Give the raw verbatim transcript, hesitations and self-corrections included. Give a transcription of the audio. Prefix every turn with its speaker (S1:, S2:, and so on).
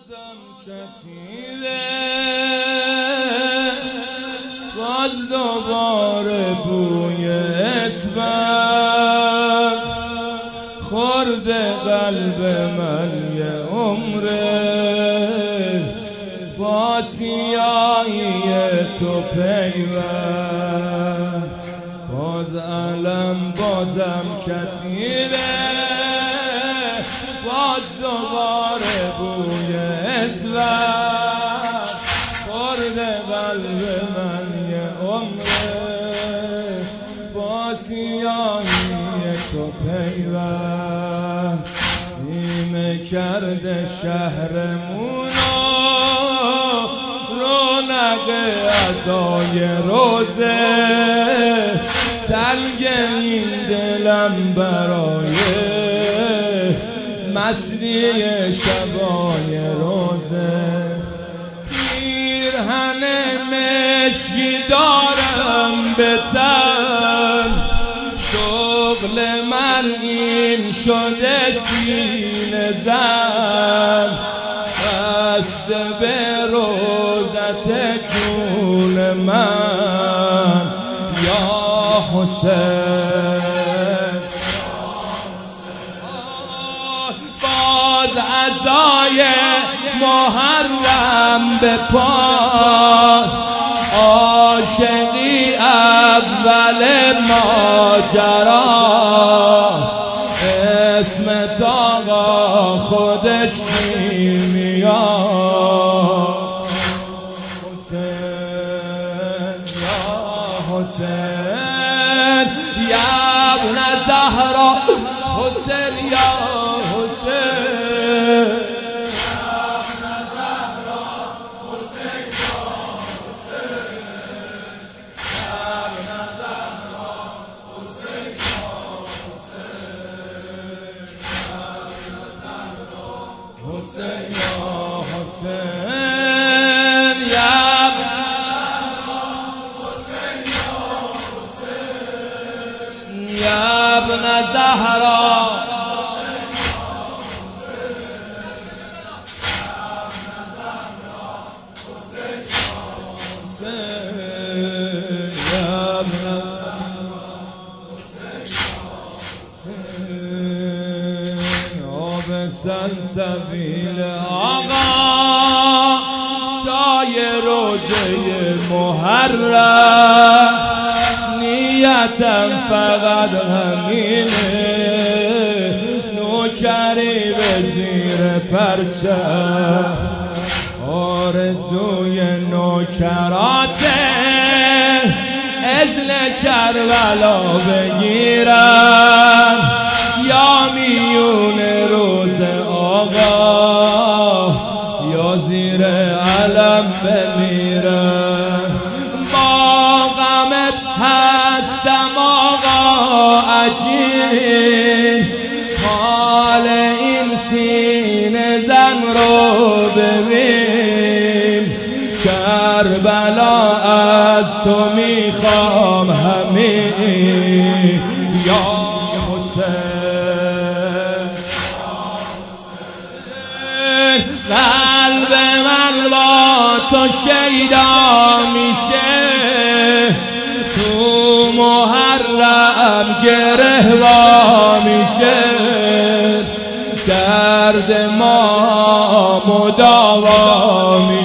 S1: بازم کتیره باز دوباره بوی اسمم خورده قلب من یه عمره با سیاهی تو پیوند باز علم بازم کتیره باز دوباره بوی اسمم خورده قلب من یه عمره با سیاهی تو پیوند نیمه کرده شهرمونو رونق عزای روزه تلگ این دلم برای مستی شبای روزه پیرهن مشکی دارم به تن شغل من این شده سینه زن بسته به روزت جون من یا حسین باز عزای محرم به پا عاشقی اول ماجرا اسمت آقا خودش میاد حسین یا حسین یا ابن زهرا حسین یا حسین حسین یا حسین یا حسین یا ابن زهرا سلسبیل آقا چای روزه محرم نیتم فقط همینه نوکری به زیر پرچم آرزوی نوکراته اذن کربلا بگیرم یا میون روز آقا یا زیر علم بمیرم با غمت هستم آقا عجیب حال این سینه زن رو ببین کربلا از تو میخوام همین یا قلب من با تو شیدا میشه تو محرم گره وا میشه درد ما مداوا میشه